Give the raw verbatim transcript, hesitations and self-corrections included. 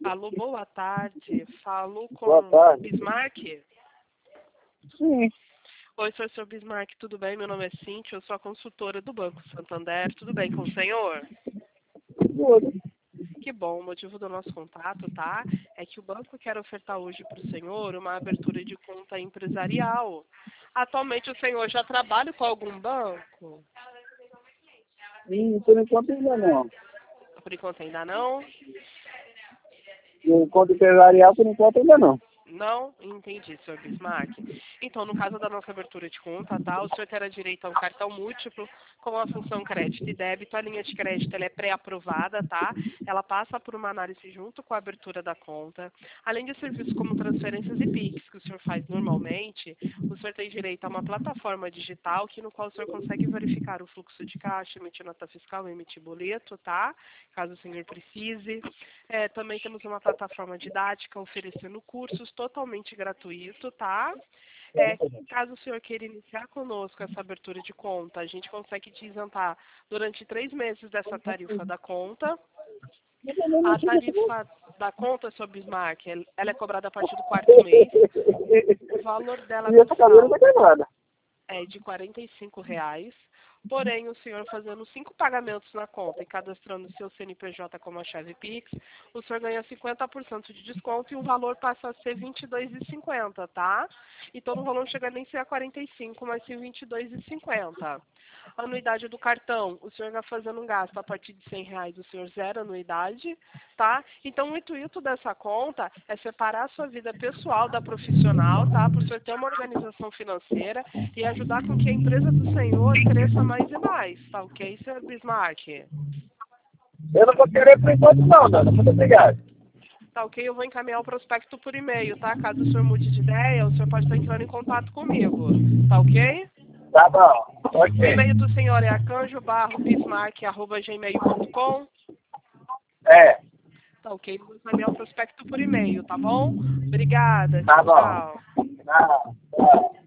Alô, boa tarde. Falo Boa com tarde. Bismarck. Sim. Oi, sou o senhor Bismarck, tudo bem? Meu nome é Cíntia, eu sou a consultora do Banco Santander. Tudo bem com o senhor? Tudo. Que bom, o motivo do nosso contato, tá? É que o banco quer ofertar hoje para o senhor uma abertura de conta empresarial. Atualmente o senhor já trabalha com algum banco? Sim, por enquanto ainda não. Por enquanto ainda não. No conto empresarial, por enquanto ainda não. Não? Entendi, senhor Bismarck. Então, no caso da nossa abertura de conta, tá? O senhor terá direito a um cartão múltiplo com a função crédito e débito. A linha de crédito ela é pré-aprovada, tá? Ela passa por uma análise junto com a abertura da conta. Além de serviços como transferências e Pix, que o senhor faz normalmente, o senhor tem direito a uma plataforma digital que no qual o senhor consegue verificar o fluxo de caixa, emitir nota fiscal e emitir boleto, tá? Caso o senhor precise. É, também temos uma plataforma didática oferecendo cursos totalmente gratuito, tá? É, caso o senhor queira iniciar conosco essa abertura de conta, a gente consegue te isentar durante três meses dessa tarifa da conta. A tarifa da conta, senhor Bismarck, ela é cobrada a partir do quarto mês. O valor dela E essa cadeira tá mensal quebrada. é de quarenta e cinco reais. Porém, o senhor fazendo cinco pagamentos na conta e cadastrando seu C N P J como a chave Pix, o senhor ganha cinquenta por cento de desconto e o valor passa a ser vinte e dois reais e cinquenta centavos, tá? Então, o valor não chega nem a ser a quarenta e cinco, mas sim vinte e dois reais e cinquenta centavos. A anuidade do cartão, o senhor vai fazendo um gasto a partir de cem reais, o senhor zera a anuidade, tá? Então, o intuito dessa conta é separar a sua vida pessoal da profissional, tá? Para o senhor ter uma organização financeira e ajudar com que a empresa do senhor cresça mais e mais, tá ok, senhor Bismarck? Eu não vou querer por enquanto não, Dona. Muito obrigado. Tá ok, eu vou encaminhar o prospecto por e-mail, tá? Caso o senhor mude de ideia, o senhor pode estar entrando em contato comigo, tá ok? Tá bom. O Ok. e-mail do senhor é arcanjo barro bismarck arroba gmail ponto com. É. Tá ok, eu vou encaminhar o prospecto por e-mail, tá bom? Obrigada, Tá tchau, bom. tchau. Tá. Tá.